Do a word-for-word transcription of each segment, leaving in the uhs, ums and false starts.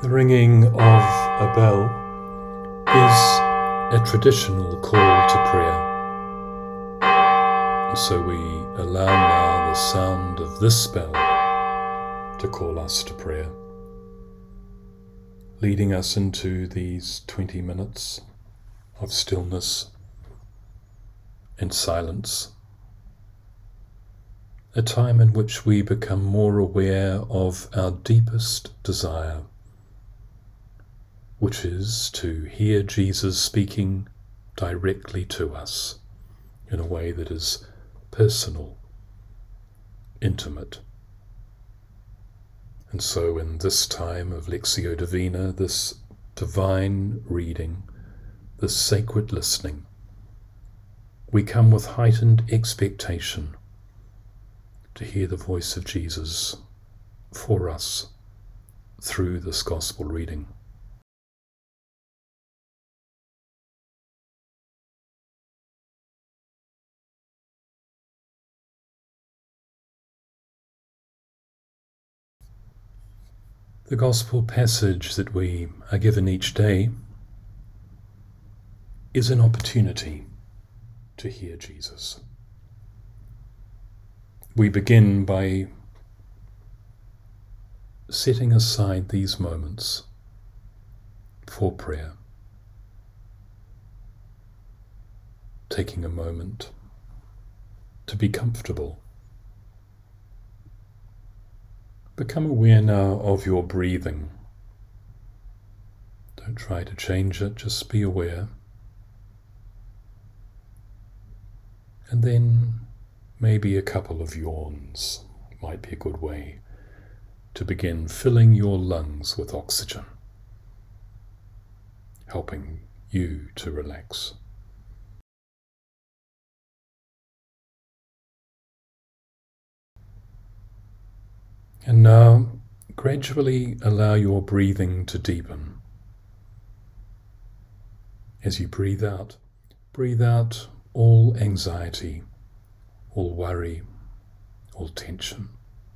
The ringing of a bell is a traditional call to prayer. So we allow now the sound of this bell to call us to prayer, leading us into these twenty minutes of stillness and silence, a time in which we become more aware of our deepest desire, which is to hear Jesus speaking directly to us in a way that is personal, intimate. And so in this time of Lectio Divina, this divine reading, this sacred listening, we come with heightened expectation to hear the voice of Jesus for us through this gospel reading. The gospel passage that we are given each day is an opportunity to hear Jesus. We begin by setting aside these moments for prayer, taking a moment to be comfortable. Become aware now of your breathing. Don't try to change it, just be aware. And then maybe a couple of yawns might be a good way to begin filling your lungs with oxygen, helping you to relax. And now, gradually allow your breathing to deepen. As you breathe out, breathe out all anxiety, all worry, all tension.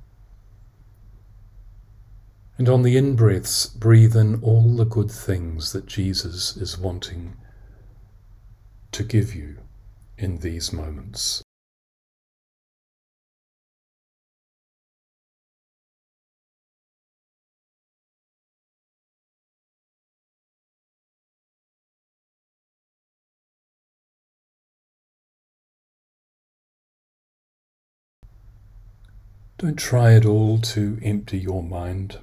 And on the in-breaths, breathe in all the good things that Jesus is wanting to give you in these moments. Don't try at all to empty your mind.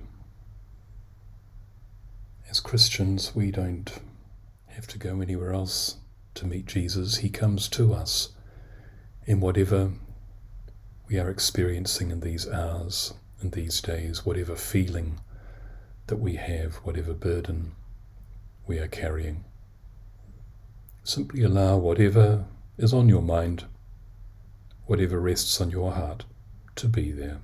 As Christians, we don't have to go anywhere else to meet Jesus. He comes to us in whatever we are experiencing in these hours, in these days, whatever feeling that we have, whatever burden we are carrying. Simply allow whatever is on your mind, whatever rests on your heart, to be there.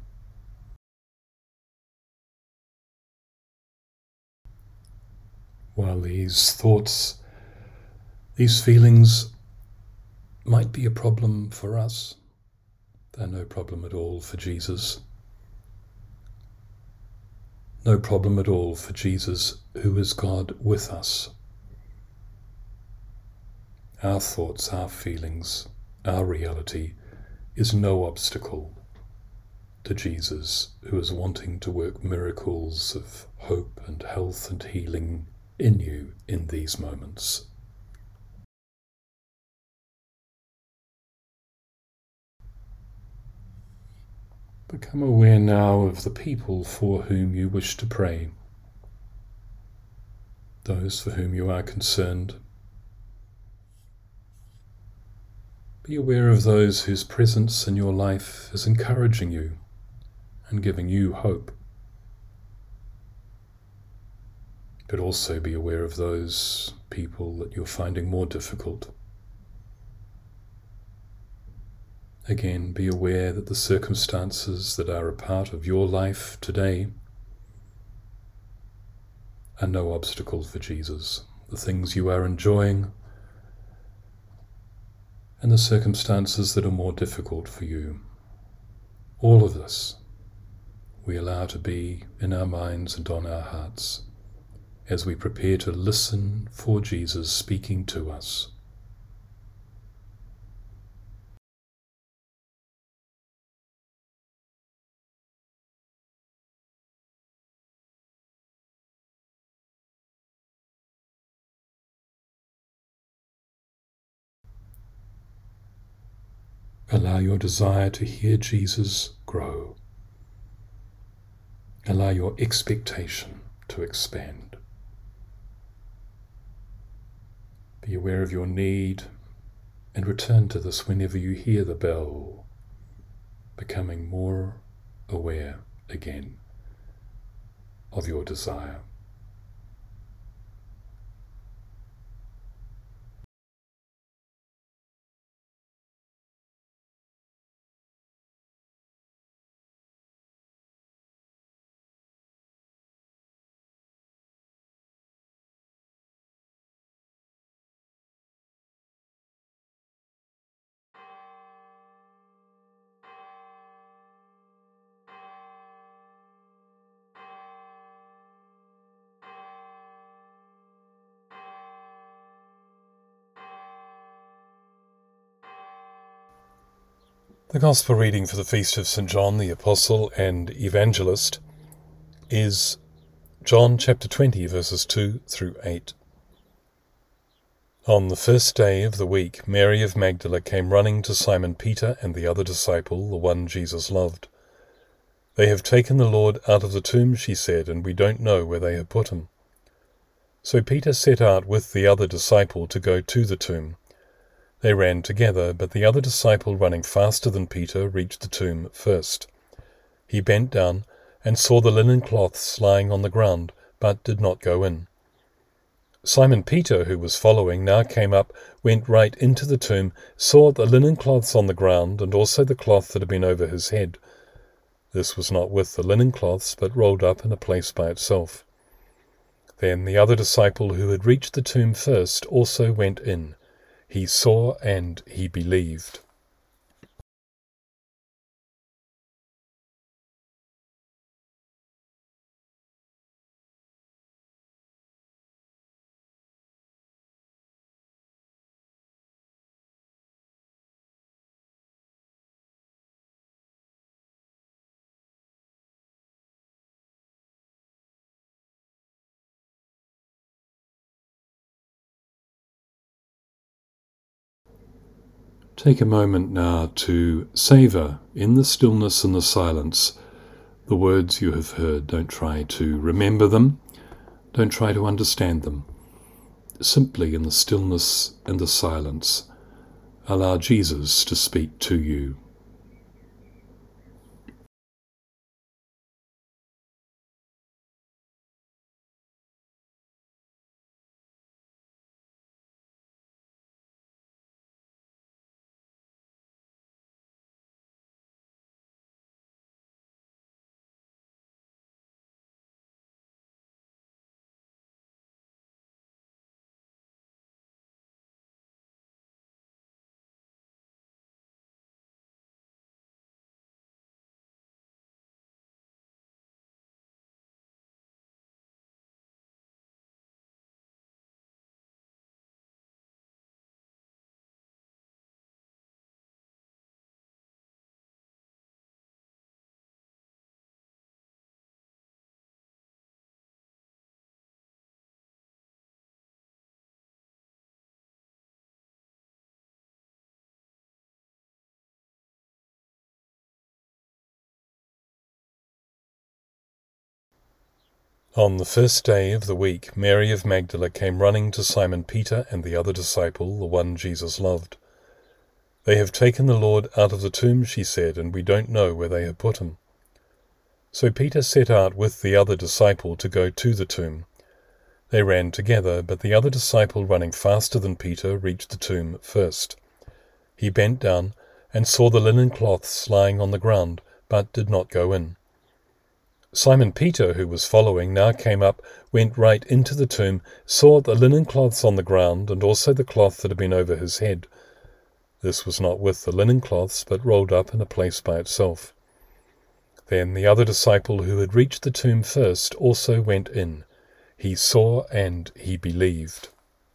While these thoughts, these feelings might be a problem for us, they're no problem at all for Jesus. No problem at all for Jesus, who is God with us. Our thoughts, our feelings, our reality is no obstacle to Jesus, who is wanting to work miracles of hope and health and healing in you in these moments. Become aware now of the people for whom you wish to pray, those for whom you are concerned. Be aware of those whose presence in your life is encouraging you and giving you hope. But also be aware of those people that you're finding more difficult. Again, be aware that the circumstances that are a part of your life today are no obstacle for Jesus. The things you are enjoying and the circumstances that are more difficult for you. All of this we allow to be in our minds and on our hearts as we prepare to listen for Jesus speaking to us. Allow your desire to hear Jesus grow. Allow your expectation to expand. Be aware of your need and return to this whenever you hear the bell, becoming more aware again of your desire. The Gospel reading for the Feast of Saint John the Apostle and Evangelist is John chapter twenty, verses two through eight. On the first day of the week, Mary of Magdala came running to Simon Peter and the other disciple, the one Jesus loved. "They have taken the Lord out of the tomb," she said, "and we don't know where they have put him." So Peter set out with the other disciple to go to the tomb. They ran together, but the other disciple, running faster than Peter, reached the tomb first. He bent down and saw the linen cloths lying on the ground, but did not go in. Simon Peter, who was following, now came up, went right into the tomb, saw the linen cloths on the ground, and also the cloth that had been over his head. This was not with the linen cloths, but rolled up in a place by itself. Then the other disciple, who had reached the tomb first, also went in. He saw and he believed. Take a moment now to savour, in the stillness and the silence, the words you have heard. Don't try to remember them. Don't try to understand them. Simply in the stillness and the silence, allow Jesus to speak to you. On the first day of the week, Mary of Magdala came running to Simon Peter and the other disciple, the one Jesus loved. "They have taken the Lord out of the tomb," she said, "and we don't know where they have put him." So Peter set out with the other disciple to go to the tomb. They ran together, but the other disciple, running faster than Peter, reached the tomb first. He bent down and saw the linen cloths lying on the ground, but did not go in. Simon Peter, who was following, now came up, went right into the tomb, saw the linen cloths on the ground, and also the cloth that had been over his head. This was not with the linen cloths, but rolled up in a place by itself. Then the other disciple, who had reached the tomb first, also went in. He saw and he believed.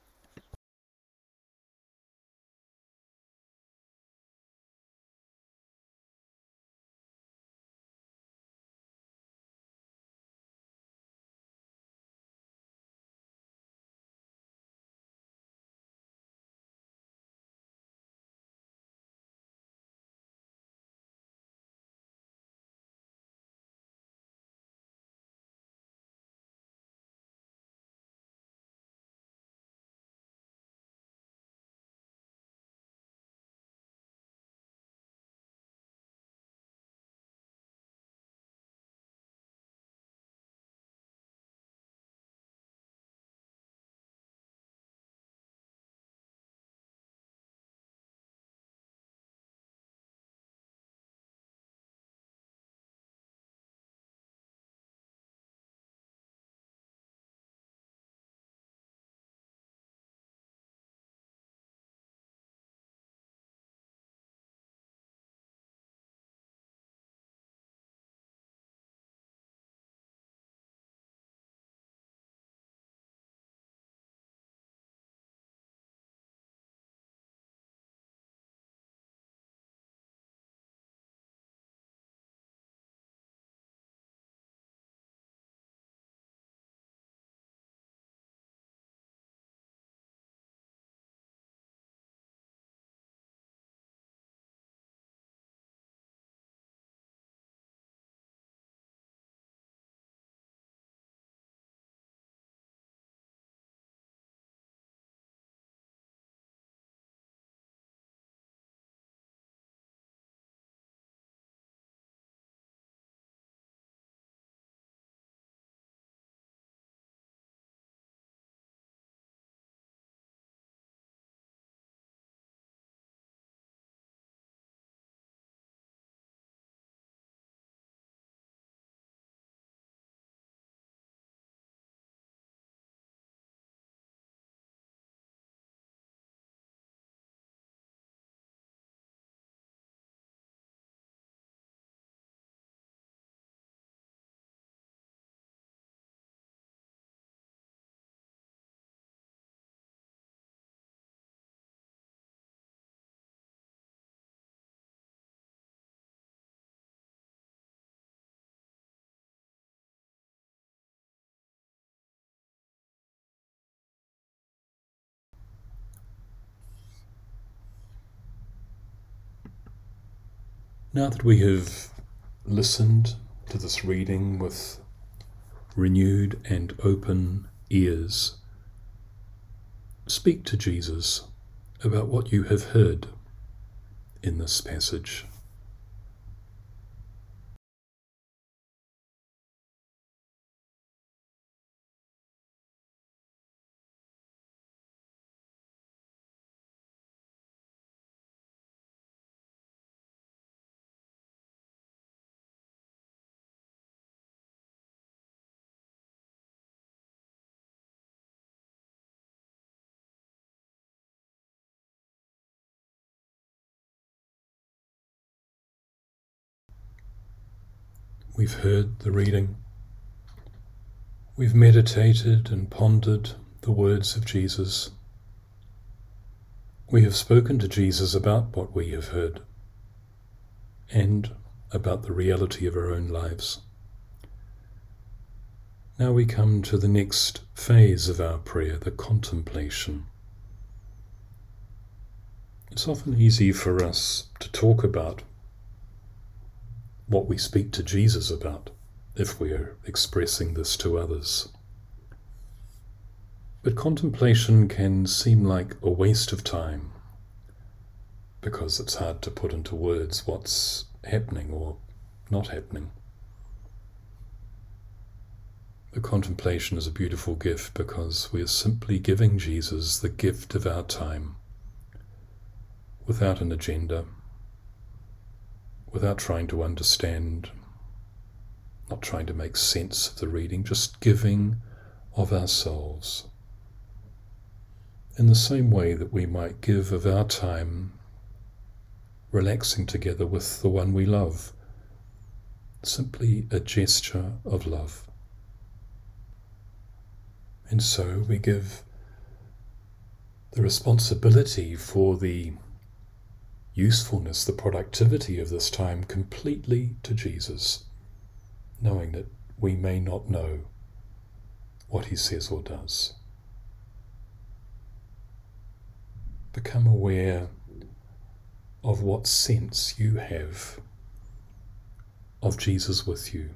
Now that we have listened to this reading with renewed and open ears, speak to Jesus about what you have heard in this passage. We've heard the reading. We've meditated and pondered the words of Jesus. We have spoken to Jesus about what we have heard and about the reality of our own lives. Now we come to the next phase of our prayer, the contemplation. It's often easy for us to talk about what we speak to Jesus about if we are expressing this to others. But contemplation can seem like a waste of time because it's hard to put into words what's happening or not happening. The contemplation is a beautiful gift because we are simply giving Jesus the gift of our time without an agenda, without trying to understand, not trying to make sense of the reading, just giving of ourselves. In the same way that we might give of our time relaxing together with the one we love, simply a gesture of love. And so we give the responsibility for the usefulness, the productivity of this time completely to Jesus, knowing that we may not know what he says or does. Become aware of what sense you have of Jesus with you,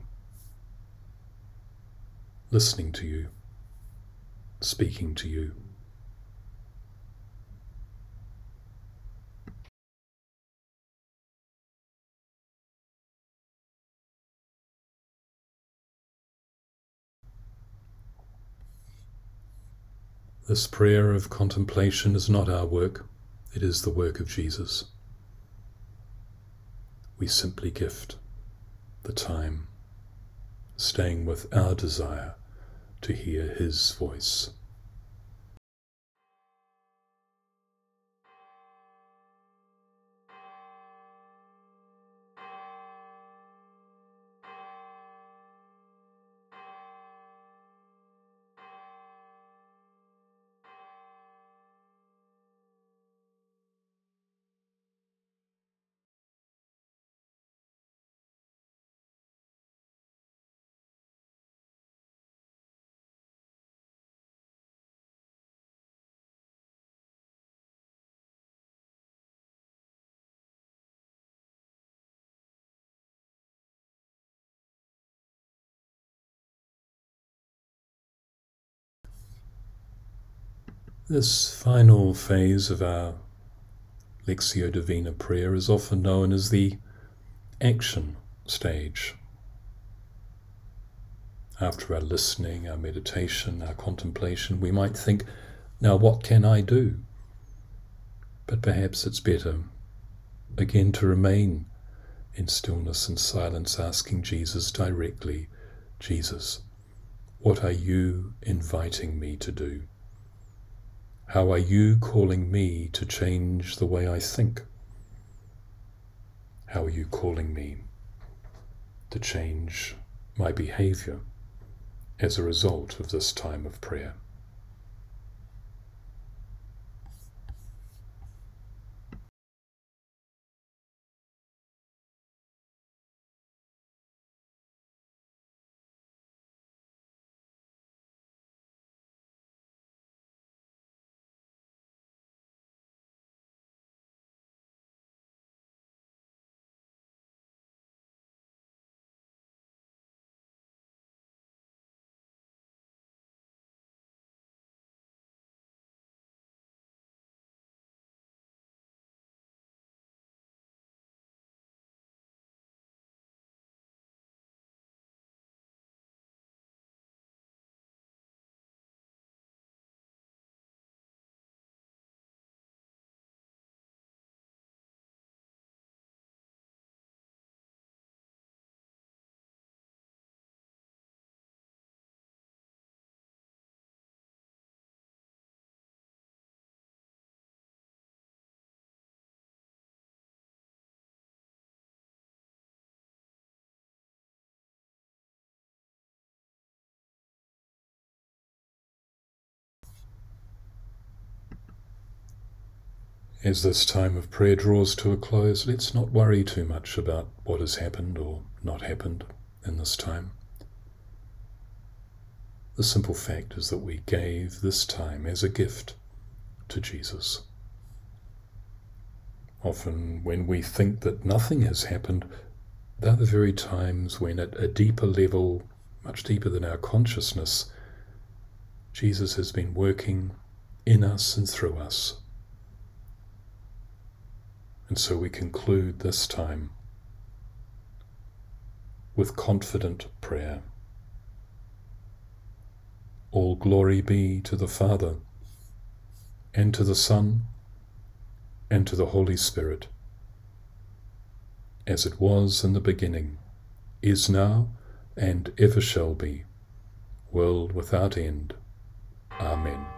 listening to you, speaking to you. This prayer of contemplation is not our work, it is the work of Jesus. We simply gift the time, staying with our desire to hear his voice. This final phase of our Lectio Divina prayer is often known as the action stage. After our listening, our meditation, our contemplation, we might think, now what can I do? But perhaps it's better, again, to remain in stillness and silence, asking Jesus directly, Jesus, what are you inviting me to do? How are you calling me to change the way I think? How are you calling me to change my behavior as a result of this time of prayer? As this time of prayer draws to a close, let's not worry too much about what has happened or not happened in this time. The simple fact is that we gave this time as a gift to Jesus. Often when we think that nothing has happened, they're the very times when at a deeper level, much deeper than our consciousness, Jesus has been working in us and through us. And so we conclude this time with confident prayer. All glory be to the Father, and to the Son, and to the Holy Spirit, as it was in the beginning, is now, and ever shall be, world without end. Amen.